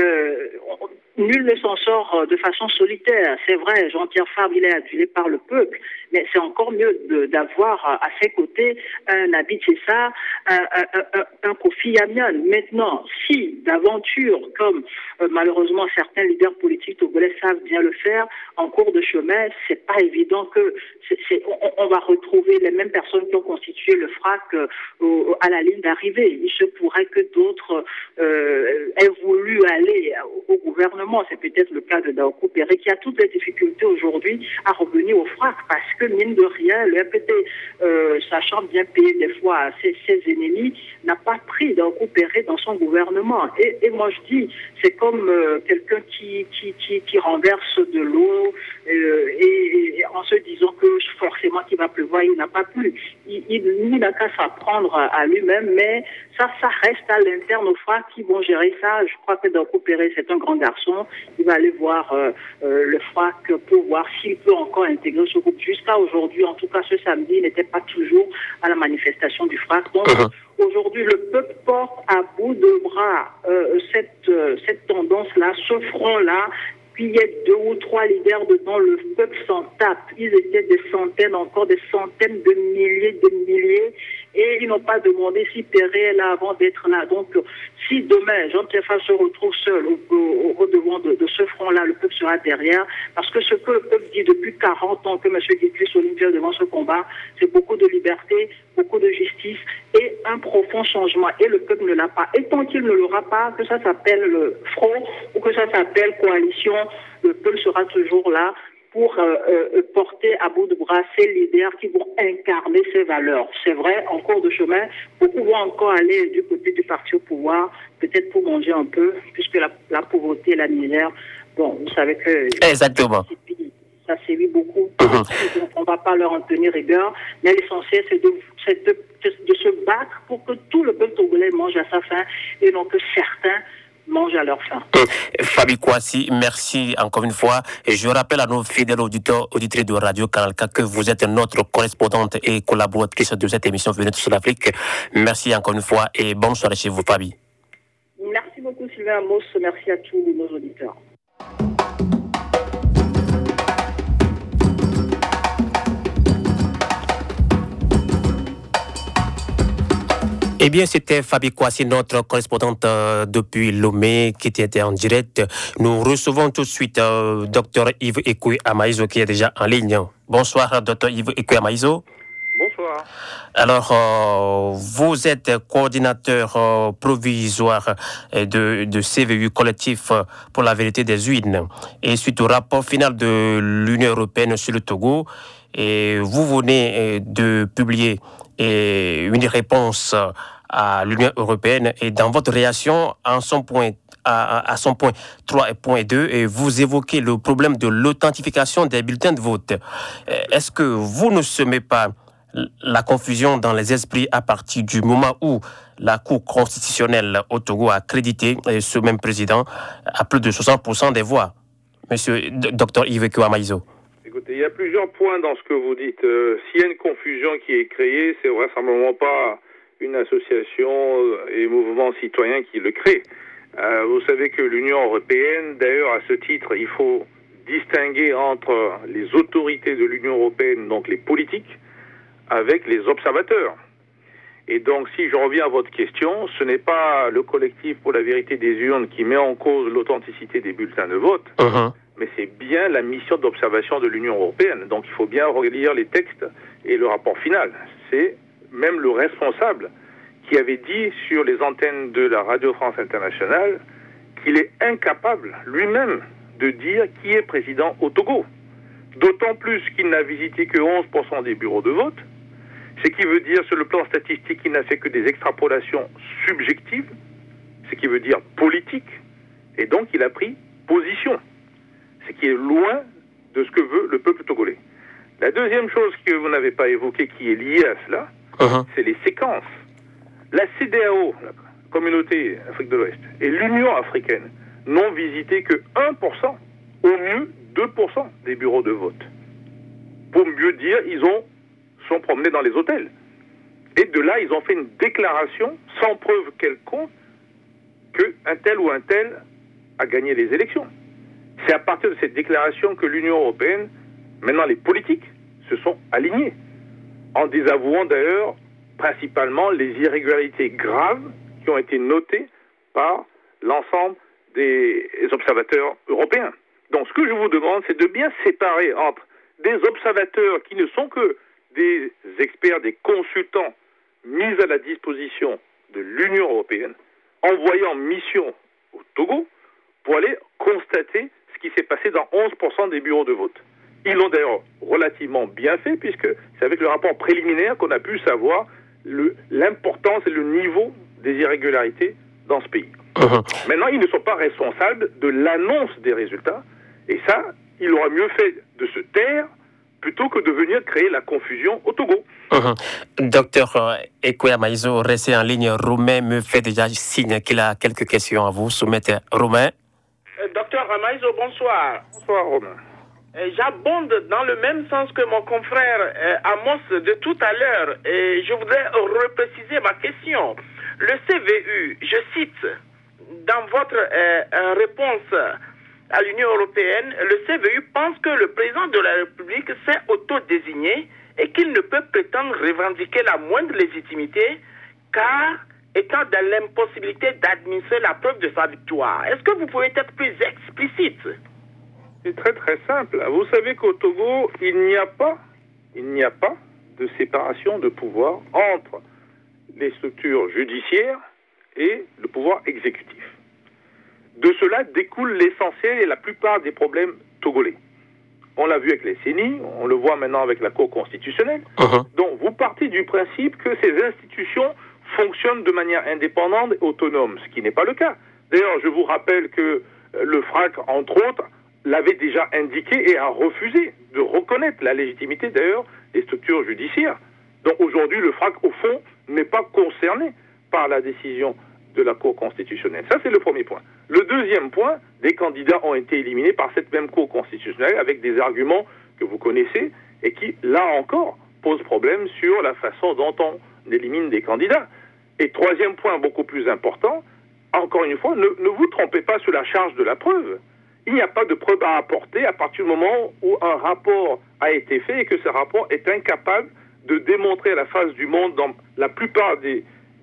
nul ne s'en sort de façon solitaire. C'est vrai, Jean-Pierre Fabre, il est adulé par le peuple, mais c'est encore mieux d'avoir à ses côtés un Abid Sessa, un Kofi Yamian. Maintenant, si d'aventure, comme malheureusement certains leaders politiques togolais savent bien le faire, en cours de chemin, c'est pas évident que on va retrouver les mêmes personnes qui ont constitué le FRAC à la ligne d'arrivée. Il se pourrait que d'autres aient voulu aller au gouvernement. C'est peut-être le cas de Daoko Péré qui a toutes les difficultés aujourd'hui à revenir au FRAC parce que, mine de rien, le MPD, sachant bien payer des fois ses ennemis, n'a pas pris Daoko Péré dans son gouvernement. Et moi, je dis, c'est comme quelqu'un qui renverse de l'eau et en se disant que forcément qu'il va pleuvoir, il n'a pas plu. Il n'a qu'à s'apprendre à lui-même, mais ça reste à l'interne au FRAC qui vont gérer ça. Je crois que Daoko Péré, c'est un grand garçon. Il va aller voir le FRAC pour voir s'il peut encore intégrer ce groupe. Jusqu'à aujourd'hui, en tout cas ce samedi, il n'était pas toujours à la manifestation du FRAC. Donc aujourd'hui, le peuple porte à bout de bras cette tendance-là, ce front-là. Puis il y a 2 ou 3 leaders dedans, le peuple s'en tape. Ils étaient des centaines, encore des centaines de milliers, et ils n'ont pas demandé si Péré est là avant d'être là. Donc, si demain, Jean-Pierre Fabre se retrouve seul au devant de ce front-là, le peuple sera derrière. Parce que ce que le peuple dit depuis 40 ans que M. Gilchrist Olympio devant ce combat, c'est beaucoup de liberté, beaucoup de justice et un profond changement. Et le peuple ne l'a pas. Et tant qu'il ne l'aura pas, que ça s'appelle le front ou que ça s'appelle coalition, le peuple sera toujours là pour porter à bout de bras ces leaders qui vont incarner ces valeurs. C'est vrai, en cours de chemin, beaucoup vont encore aller du côté du parti au pouvoir, peut-être pour manger un peu, puisque la pauvreté et la misère, bon, vous savez que... Exactement. Ça sévit beaucoup. Donc, on ne va pas leur en tenir rigueur, mais l'essentiel, c'est de se battre pour que tout le peuple togolais mange à sa faim et non que certains mangent à leur faim. Fabi Kouassi, merci encore une fois. Et je rappelle à nos fidèles auditeurs, auditrices de Radio Canal K que vous êtes notre correspondante et collaboratrice de cette émission Venez sur l'Afrique. Merci encore une fois et bonne soirée chez vous, Fabi. Merci beaucoup, Sylvain Amos. Merci à tous nos auditeurs. Eh bien, c'était Fabi Kouassi, notre correspondante depuis Lomé, qui était en direct. Nous recevons tout de suite Dr Yves Ekwe Amaïzo, qui est déjà en ligne. Bonsoir, Dr Yves Ekwe Amaïzo. Bonsoir. Alors, vous êtes coordinateur provisoire de CVU, collectif pour la vérité des urnes. Et suite au rapport final de l'Union européenne sur le Togo, et vous venez de publier une réponse à l'Union européenne, et dans votre réaction à son point 3.2, et vous évoquez le problème de l'authentification des bulletins de vote. Est-ce que vous ne semez pas la confusion dans les esprits à partir du moment où la Cour constitutionnelle au Togo a accrédité ce même président à plus de 60% des voix? Monsieur Dr Yves Ekwe Amaïzo. Écoutez, il y a plusieurs points dans ce que vous dites. S'il y a une confusion qui est créée, c'est vraisemblablement pas une association et mouvement citoyen qui le crée. Vous savez que l'Union européenne, d'ailleurs à ce titre, il faut distinguer entre les autorités de l'Union européenne, donc les politiques, avec les observateurs. Et donc, si je reviens à votre question, ce n'est pas le collectif pour la vérité des urnes qui met en cause l'authenticité des bulletins de vote, mais c'est bien la mission d'observation de l'Union européenne. Donc, il faut bien relire les textes et le rapport final. C'est même le responsable qui avait dit sur les antennes de la Radio France Internationale qu'il est incapable lui-même de dire qui est président au Togo. D'autant plus qu'il n'a visité que 11% des bureaux de vote. Ce qui veut dire, sur le plan statistique, il n'a fait que des extrapolations subjectives, ce qui veut dire politique, et donc il a pris position, ce qui est loin de ce que veut le peuple togolais. La deuxième chose que vous n'avez pas évoquée, qui est liée à cela, c'est les séquences. La CEDEAO, la Communauté Afrique de l'Ouest, et l'Union africaine n'ont visité que 1%, au mieux 2% des bureaux de vote. Pour mieux dire, ils sont promenés dans les hôtels. Et de là, ils ont fait une déclaration sans preuve quelconque qu'un tel ou un tel a gagné les élections. C'est à partir de cette déclaration que l'Union européenne, maintenant les politiques, se sont alignés, en désavouant d'ailleurs principalement les irrégularités graves qui ont été notées par l'ensemble des observateurs européens. Donc ce que je vous demande, c'est de bien séparer entre des observateurs qui ne sont que des experts, des consultants mis à la disposition de l'Union européenne, envoyés en mission au Togo pour aller constater ce qui s'est passé dans 11% des bureaux de vote. Ils l'ont d'ailleurs relativement bien fait, puisque c'est avec le rapport préliminaire qu'on a pu savoir l'importance et le niveau des irrégularités dans ce pays. Maintenant, ils ne sont pas responsables de l'annonce des résultats, et ça, il aura mieux fait de se taire plutôt que de venir créer la confusion au Togo. Docteur Ekwe Amaïzo, restez en ligne. Romain me fait déjà signe qu'il a quelques questions à vous soumettre. Romain. Docteur Amaïzo, bonsoir. Bonsoir, Romain. J'abonde dans le même sens que mon confrère Amos de tout à l'heure, et je voudrais repréciser ma question. Le CVU, je cite, dans votre réponse à l'Union européenne, le CVU pense que le président de la République s'est autodésigné et qu'il ne peut prétendre revendiquer la moindre légitimité car étant dans l'impossibilité d'administrer la preuve de sa victoire. Est-ce que vous pouvez être plus explicite? C'est très très simple. Vous savez qu'au Togo, il n'y a pas de séparation de pouvoir entre les structures judiciaires et le pouvoir exécutif. De cela découle l'essentiel et la plupart des problèmes togolais. On l'a vu avec les CENI, on le voit maintenant avec la Cour constitutionnelle. Donc vous partez du principe que ces institutions fonctionnent de manière indépendante et autonome, ce qui n'est pas le cas. D'ailleurs, je vous rappelle que le FRAC, entre autres, l'avait déjà indiqué et a refusé de reconnaître la légitimité, d'ailleurs, des structures judiciaires. Donc aujourd'hui, le FRAC, au fond, n'est pas concerné par la décision de la Cour constitutionnelle. Ça, c'est le premier point. Le deuxième point, des candidats ont été éliminés par cette même Cour constitutionnelle avec des arguments que vous connaissez et qui, là encore, posent problème sur la façon dont on élimine des candidats. Et troisième point, beaucoup plus important, encore une fois, ne vous trompez pas sur la charge de la preuve. Il n'y a pas de preuve à apporter à partir du moment où un rapport a été fait et que ce rapport est incapable de démontrer à la face du monde dans la plupart des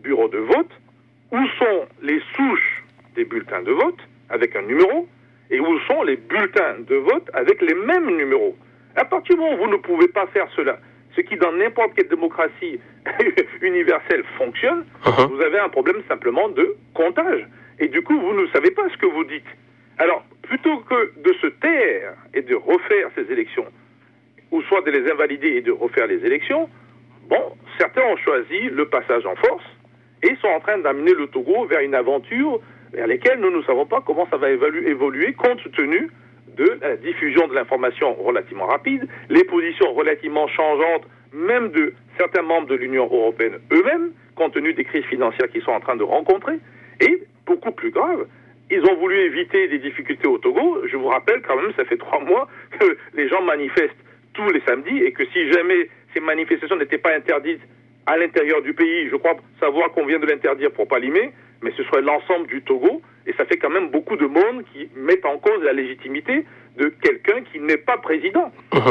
bureau de vote, où sont les souches des bulletins de vote avec un numéro et où sont les bulletins de vote avec les mêmes numéros. À partir du moment où vous ne pouvez pas faire cela, ce qui dans n'importe quelle démocratie universelle fonctionne, vous avez un problème simplement de comptage. Et du coup, vous ne savez pas ce que vous dites. Alors, plutôt que de se taire et de refaire ces élections, ou soit de les invalider et de refaire les élections, certains ont choisi le passage en force et sont en train d'amener le Togo vers une aventure vers laquelle nous ne savons pas comment ça va évoluer compte tenu de la diffusion de l'information relativement rapide, les positions relativement changeantes, même de certains membres de l'Union européenne eux-mêmes, compte tenu des crises financières qu'ils sont en train de rencontrer, et beaucoup plus grave, ils ont voulu éviter des difficultés au Togo. Je vous rappelle quand même, ça fait 3 mois que les gens manifestent tous les samedis et que si jamais ces manifestations n'étaient pas interdites à l'intérieur du pays, je crois savoir qu'on vient de l'interdire pour Palimé, mais ce serait l'ensemble du Togo, et ça fait quand même beaucoup de monde qui mettent en cause la légitimité de quelqu'un qui n'est pas président.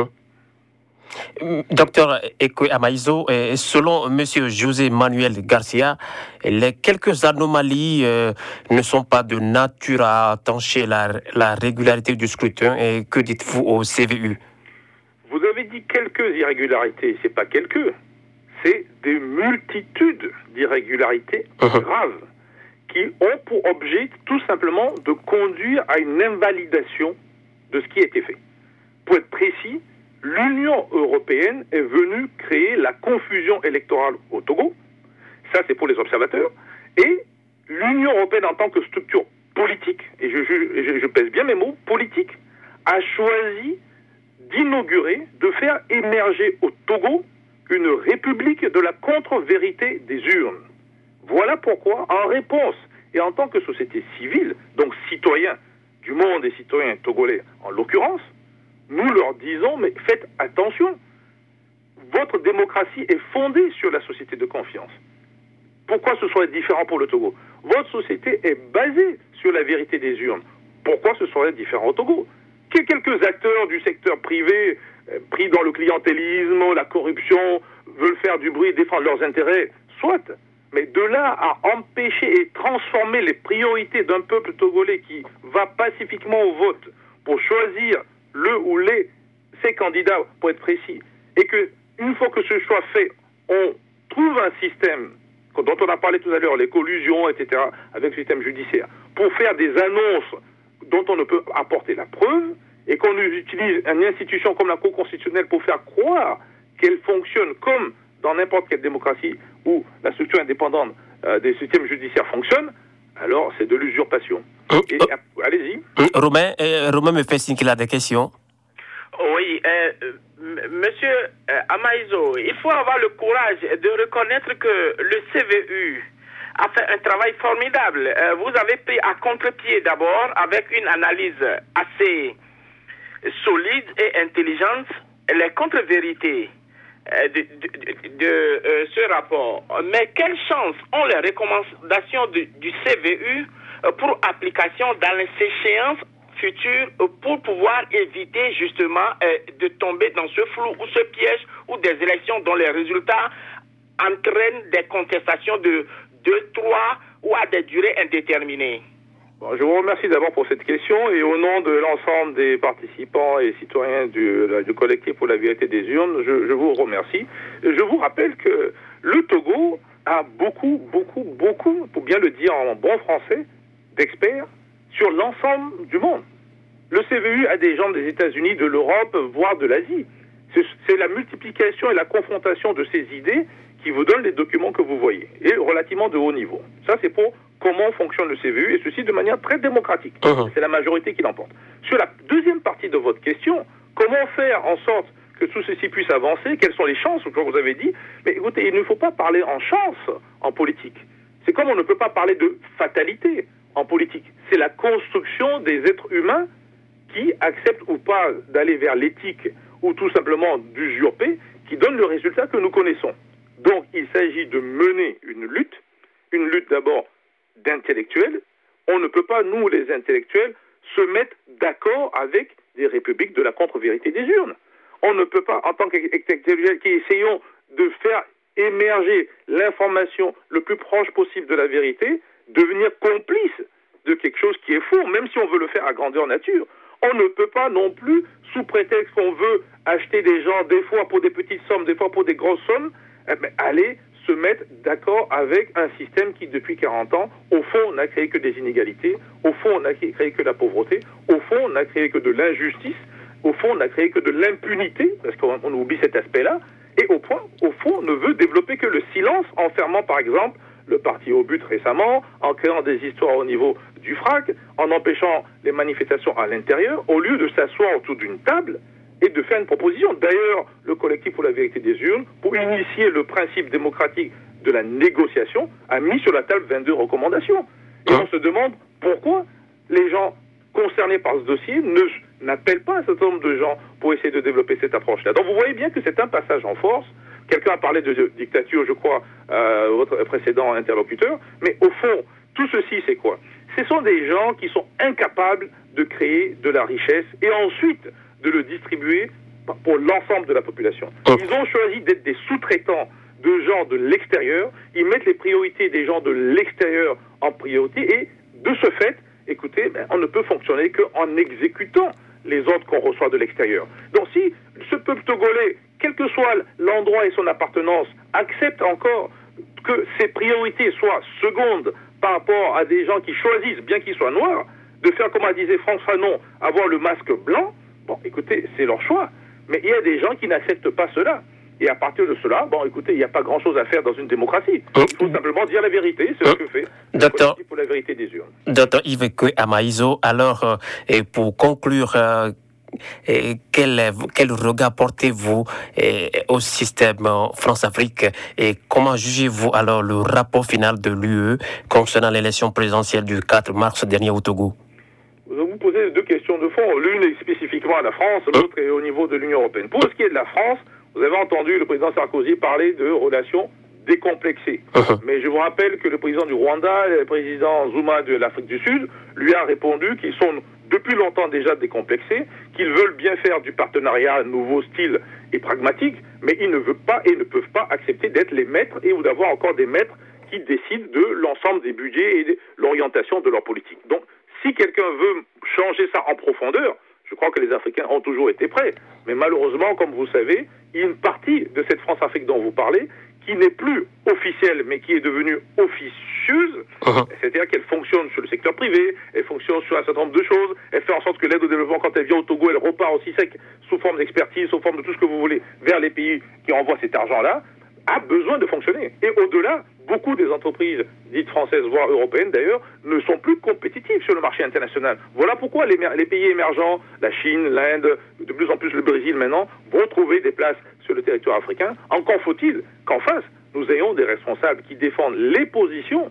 Docteur Ekwe Amaïso, selon M. José Manuel Garcia, les quelques anomalies ne sont pas de nature à entacher la régularité du scrutin. Et que dites-vous au CVU? Vous avez dit quelques irrégularités, c'est pas quelques, c'est des multitudes d'irrégularités graves qui ont pour objet tout simplement de conduire à une invalidation de ce qui a été fait. Pour être précis, l'Union européenne est venue créer la confusion électorale au Togo. Ça, c'est pour les observateurs. Et l'Union européenne, en tant que structure politique, et je pèse bien mes mots, politique, a choisi d'inaugurer, de faire émerger au Togo une république de la contre-vérité des urnes. Voilà pourquoi, en réponse, et en tant que société civile, donc citoyens du monde et citoyens togolais en l'occurrence, nous leur disons, mais faites attention, votre démocratie est fondée sur la société de confiance. Pourquoi ce serait différent pour le Togo? Votre société est basée sur la vérité des urnes. Pourquoi ce serait différent au Togo? Quelques acteurs du secteur privé, pris dans le clientélisme, la corruption, veulent faire du bruit et défendre leurs intérêts, soit. Mais de là à empêcher et transformer les priorités d'un peuple togolais qui va pacifiquement au vote pour choisir le ou ces candidats, pour être précis, et que une fois que ce choix fait, on trouve un système dont on a parlé tout à l'heure, les collusions, etc., avec le système judiciaire, pour faire des annonces dont on ne peut apporter la preuve, et qu'on utilise une institution comme la Cour constitutionnelle pour faire croire qu'elle fonctionne comme dans n'importe quelle démocratie où la structure indépendante des systèmes judiciaires fonctionne, alors c'est de l'usurpation. Allez-y. Romain me fait signe qu'il a des questions. Oui, monsieur Amaïso, il faut avoir le courage de reconnaître que le CVU a fait un travail formidable. Vous avez pris à contre-pied d'abord avec une analyse assez solide et intelligente les contre-vérités de ce rapport. Mais quelle chance ont les recommandations du CVU pour application dans les échéances futures pour pouvoir éviter justement de tomber dans ce flou ou ce piège ou des élections dont les résultats entraînent des contestations de 2, 3 ou à des durées indéterminées. Bon, je vous remercie d'abord pour cette question et au nom de l'ensemble des participants et citoyens du collectif pour la vérité des urnes, je vous remercie. Je vous rappelle que le Togo a beaucoup, pour bien le dire en bon français, d'experts sur l'ensemble du monde. Le CVU a des gens des États-Unis, de l'Europe, voire de l'Asie. C'est la multiplication et la confrontation de ces idées qui vous donnent les documents que vous voyez, et relativement de haut niveau. Ça, c'est pour comment fonctionne le CVU, et ceci de manière très démocratique. C'est la majorité qui l'emporte. Sur la deuxième partie de votre question, comment faire en sorte que tout ceci puisse avancer? Quelles sont les chances, comme vous avez dit? Mais écoutez, il ne faut pas parler en chance en politique. C'est comme on ne peut pas parler de fatalité en politique. C'est la construction des êtres humains qui acceptent ou pas d'aller vers l'éthique ou tout simplement d'usurper, qui donne le résultat que nous connaissons. Donc, il s'agit de mener une lutte d'abord d'intellectuels. On ne peut pas, nous les intellectuels, se mettre d'accord avec des républiques de la contre-vérité des urnes. On ne peut pas, en tant qu'intellectuels qui essayons de faire émerger l'information le plus proche possible de la vérité, devenir complice de quelque chose qui est faux, même si on veut le faire à grandeur nature. On ne peut pas non plus, sous prétexte qu'on veut acheter des gens, des fois pour des petites sommes, des fois pour des grosses sommes, aller se mettre d'accord avec un système qui, depuis 40 ans, au fond, n'a créé que des inégalités, au fond, on n'a créé que la pauvreté, au fond, on n'a créé que de l'injustice, au fond, on n'a créé que de l'impunité, parce qu'on oublie cet aspect-là, et au fond, ne veut développer que le silence, en fermant, par exemple, le parti au but récemment, en créant des histoires au niveau du FRAC, en empêchant les manifestations à l'intérieur, au lieu de s'asseoir autour d'une table et de faire une proposition. D'ailleurs, le collectif pour la vérité des urnes, pour initier le principe démocratique de la négociation, a mis sur la table 22 recommandations. Et on se demande pourquoi les gens concernés par ce dossier n'appellent pas un certain nombre de gens pour essayer de développer cette approche-là. Donc vous voyez bien que c'est un passage en force. Quelqu'un a parlé de dictature, je crois, votre précédent interlocuteur, mais au fond, tout ceci, c'est quoi? Ce sont des gens qui sont incapables de créer de la richesse et ensuite de le distribuer pour l'ensemble de la population. Ils ont choisi d'être des sous-traitants de gens de l'extérieur, ils mettent les priorités des gens de l'extérieur en priorité et de ce fait, écoutez, on ne peut fonctionner qu'en exécutant les ordres qu'on reçoit de l'extérieur. Donc si ce peuple togolais, quel que soit l'endroit et son appartenance, accepte encore que ses priorités soient secondes par rapport à des gens qui choisissent, bien qu'ils soient noirs, de faire, comme disait Frantz Fanon, avoir le masque blanc, bon, écoutez, c'est leur choix. Mais il y a des gens qui n'acceptent pas cela. Et à partir de cela, bon, écoutez, il n'y a pas grand-chose à faire dans une démocratie. Il faut simplement dire la vérité, c'est ce que fait le collectif pour la vérité des urnes. Dr Yves Amaïzo, alors, et pour conclure, quel regard portez-vous au système France-Afrique et comment jugez-vous alors le rapport final de l'UE concernant l'élection présidentielle du 4 mars dernier au Togo? Vous posez deux questions de fond. L'une est spécifiquement à la France, l'autre est au niveau de l'Union européenne. Pour ce qui est de la France, vous avez entendu le président Sarkozy parler de relations décomplexées. Mais je vous rappelle que le président du Rwanda et le président Zuma de l'Afrique du Sud lui a répondu qu'ils sont depuis longtemps déjà décomplexés, qu'ils veulent bien faire du partenariat nouveau style et pragmatique, mais ils ne veulent pas et ne peuvent pas accepter d'être les maîtres ou d'avoir encore des maîtres qui décident de l'ensemble des budgets et de l'orientation de leur politique. Donc, si quelqu'un veut changer ça en profondeur, je crois que les Africains ont toujours été prêts. Mais malheureusement, comme vous savez, il y a une partie de cette France-Afrique dont vous parlez qui n'est plus officielle, mais qui est devenue officieuse, c'est-à-dire qu'elle fonctionne sur le secteur privé, elle fonctionne sur un certain nombre de choses, elle fait en sorte que l'aide au développement, quand elle vient au Togo, elle repart aussi sec, sous forme d'expertise, sous forme de tout ce que vous voulez, vers les pays qui envoient cet argent-là, a besoin de fonctionner. Et au-delà, beaucoup des entreprises dites françaises, voire européennes d'ailleurs, ne sont plus compétitives sur le marché international. Voilà pourquoi les pays émergents, la Chine, l'Inde, de plus en plus le Brésil maintenant, vont trouver des places sur le territoire africain. Encore faut-il qu'en face, nous ayons des responsables qui défendent les positions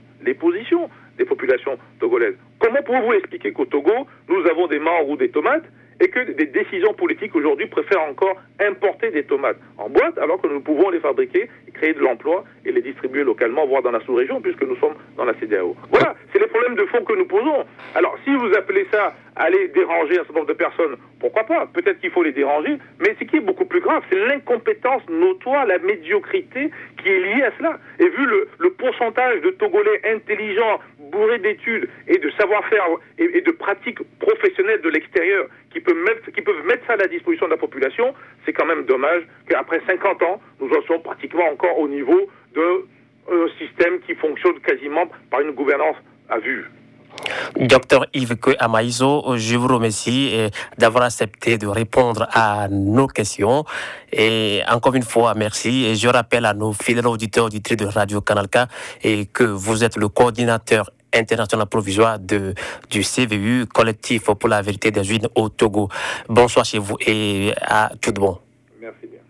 des populations togolaises. Comment pouvez-vous expliquer qu'au Togo, nous avons des mangues ou des tomates et que des décisions politiques aujourd'hui préfèrent encore importer des tomates en boîte alors que nous pouvons les fabriquer, créer de l'emploi et les distribuer localement, voire dans la sous-région, puisque nous sommes dans la CEDEAO. Voilà, c'est les problèmes de fond que nous posons. Alors, si vous appelez ça aller déranger un certain nombre de personnes, pourquoi pas? Peut-être qu'il faut les déranger, mais ce qui est beaucoup plus grave, c'est l'incompétence notoire, la médiocrité qui est liée à cela. Et vu le pourcentage de Togolais intelligents, bourrés d'études et de savoir-faire et de pratiques professionnelles de l'extérieur qui peuvent mettre ça à la disposition de la population, c'est quand même dommage qu'après 50 ans, nous en sommes pratiquement encore au niveau d'un système qui fonctionne quasiment par une gouvernance à vue. Docteur Yves Amaïzo, je vous remercie d'avoir accepté de répondre à nos questions. Et encore une fois, merci. Et je rappelle à nos fidèles auditeurs auditrices de Radio Canal K et que vous êtes le coordinateur international provisoire du CVU, Collectif pour la vérité des urnes au Togo. Bonsoir chez vous et à tout bon. Merci bien.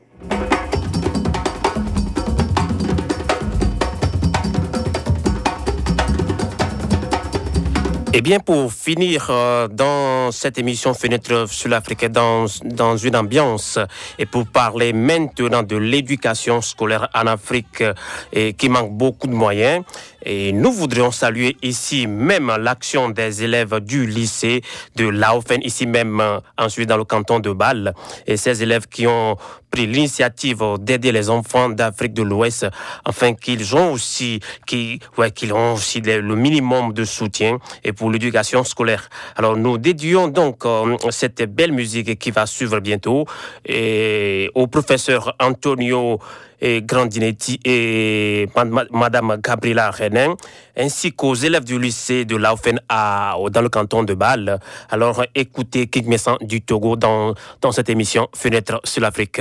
Eh bien, pour finir dans cette émission Fenêtre sur l'Afrique dans une ambiance et pour parler maintenant de l'éducation scolaire en Afrique qui manque beaucoup de moyens, Et nous voudrions saluer ici même l'action des élèves du lycée de Laufen, ici même ensuite dans le canton de Bâle. Et ces élèves qui ont pris l'initiative d'aider les enfants d'Afrique de l'Ouest afin qu'ils ont aussi le minimum de soutien et pour l'éducation scolaire. Alors nous dédions donc cette belle musique qui va suivre bientôt et au professeur Antonio Grandinetti et Madame Gabriela Renin, ainsi qu'aux élèves du lycée de Laufen dans le canton de Bâle. Alors écoutez King Messan du Togo dans cette émission Fenêtre sur l'Afrique.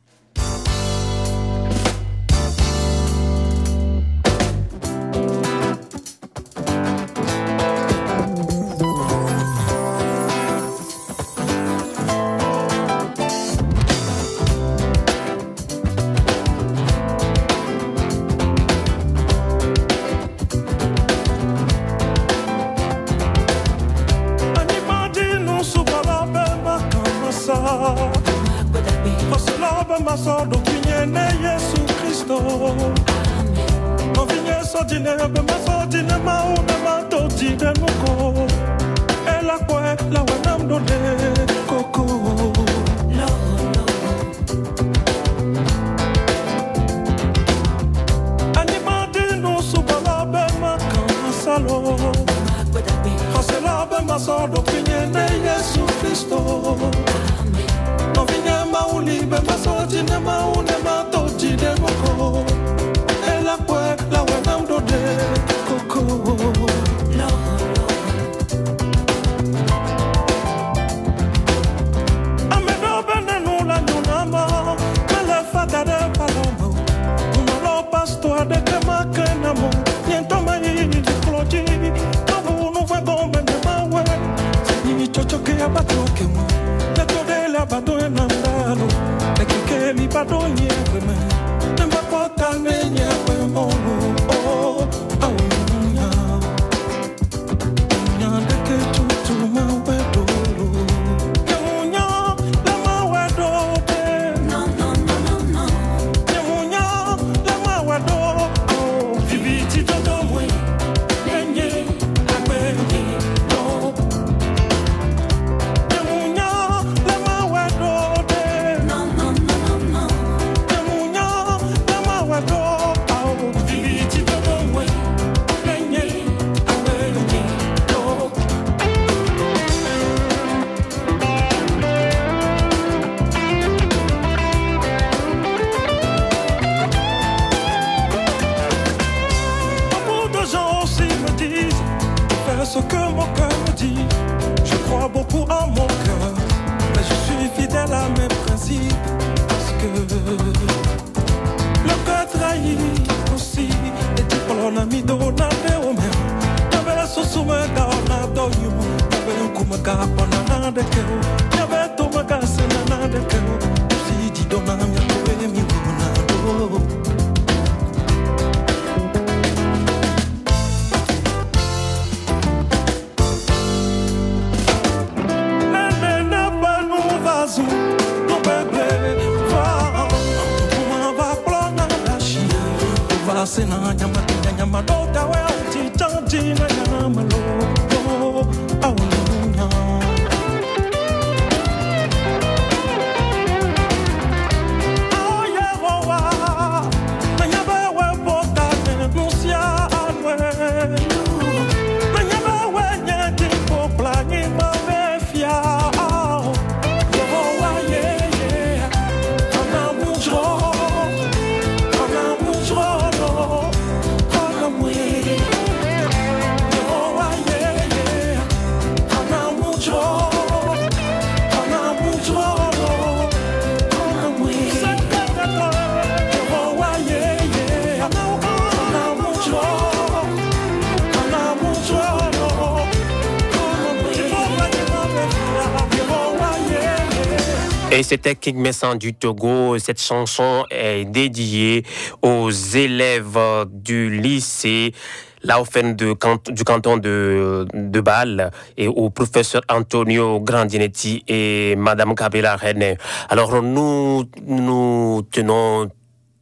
Et c'était King Messan du Togo. Cette chanson est dédiée aux élèves du lycée Laufen du canton de Bâle et au professeur Antonio Grandinetti et Madame Gabriela René. Alors nous tenons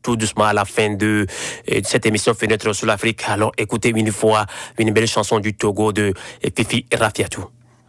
tout doucement à la fin de cette émission Fenêtre sur l'Afrique. Alors écoutez une fois une belle chanson du Togo de Fifi Rafiatou.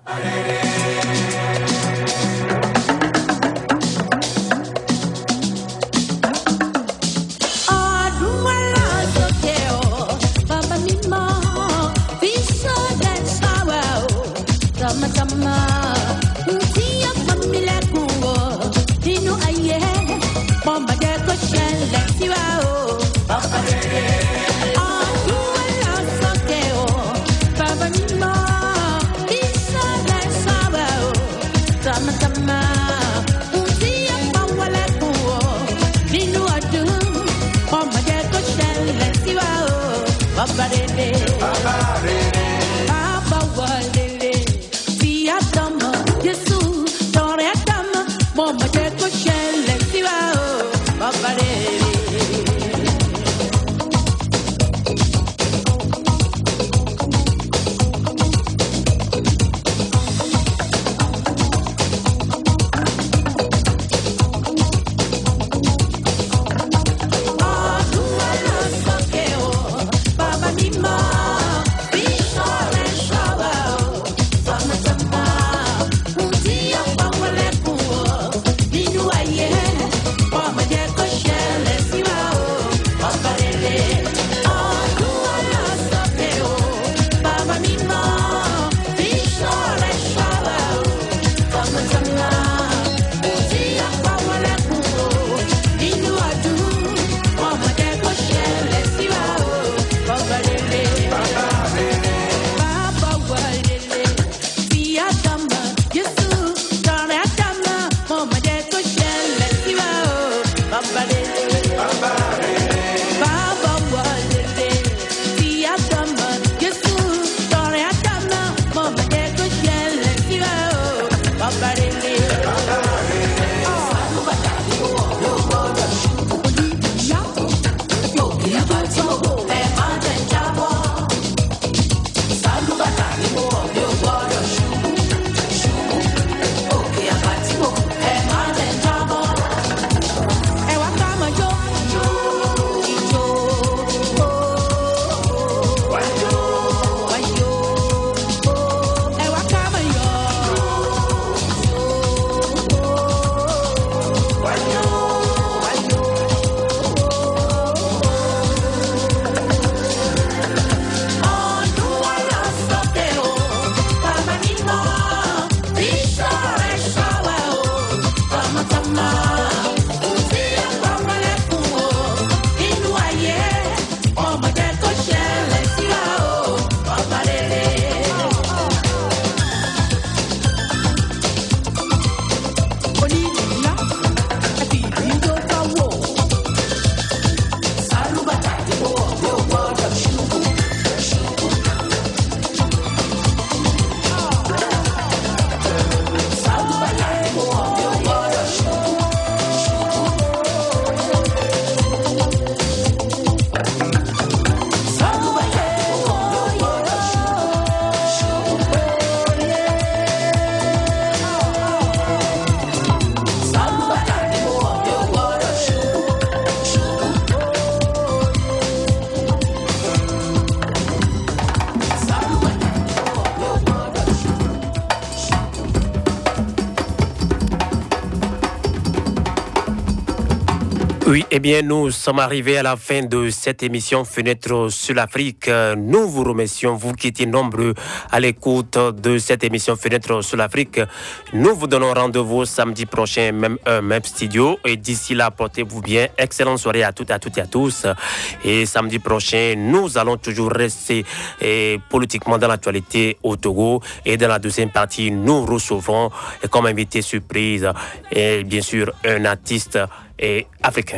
Oui, eh bien, nous sommes arrivés à la fin de cette émission Fenêtre sur l'Afrique. Nous vous remercions, vous qui étiez nombreux à l'écoute de cette émission Fenêtre sur l'Afrique. Nous vous donnons rendez-vous samedi prochain, même heure, même studio. Et d'ici là, portez-vous bien. Excellente soirée à toutes et à tous. Et samedi prochain, nous allons toujours rester politiquement dans l'actualité au Togo. Et dans la deuxième partie, nous recevrons comme invité surprise, et bien sûr, un artiste africain.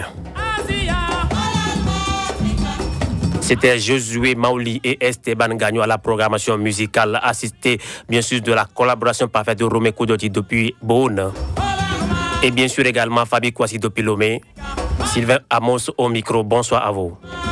C'était Josué Maoli et Esteban Gagnon à la programmation musicale, assisté bien sûr de la collaboration parfaite de Romé Koudoti depuis Beaune. Et bien sûr également Fabi Kouassi depuis Lomé. Sylvain Amos au micro, bonsoir à vous.